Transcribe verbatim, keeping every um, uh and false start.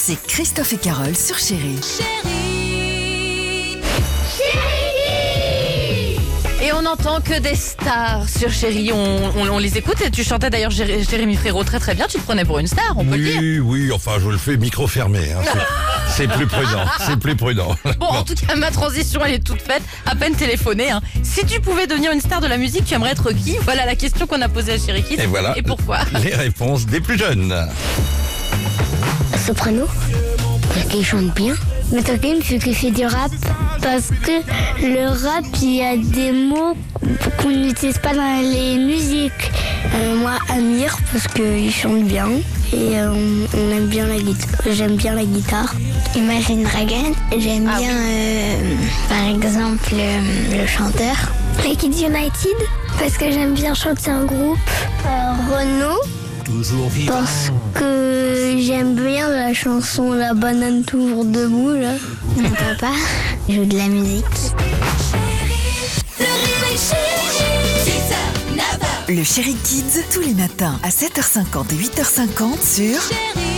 C'est Christophe et Carole sur Chérie. Et on n'entend que des stars sur Chérie, on, on, on les écoute et tu chantais d'ailleurs Jé- Jérémy Frérot très très bien, tu te prenais pour une star, on peut le dire. Oui, oui, enfin je le fais micro fermé, hein. c'est, c'est plus prudent, c'est plus prudent. Bon, en tout cas, ma transition elle est toute faite, à peine téléphonée. Hein. Si tu pouvais devenir une star de la musique, tu aimerais être qui? Voilà la question qu'on a posée à Chérie Kids. Et voilà Et pourquoi? les réponses des plus jeunes. Soprano, parce qu'il chante bien. Mais Tokim, c'est qu'il fait du rap. Parce que le rap, il y a des mots qu'on n'utilise pas dans les musiques. Euh, moi, Amir, parce qu'il chante bien. Et euh, on aime bien la guitare. J'aime bien la guitare. Imagine Dragon, j'aime Ah bien, euh, par exemple, euh, le chanteur. Les Kids United, parce que j'aime bien chanter en groupe. Euh, Renaud. Parce que j'aime bien la chanson La banane toujours debout là. Mon papa joue de la musique. Le Chérie Kids, tous les matins à sept heures cinquante et huit heures cinquante sur Chérie.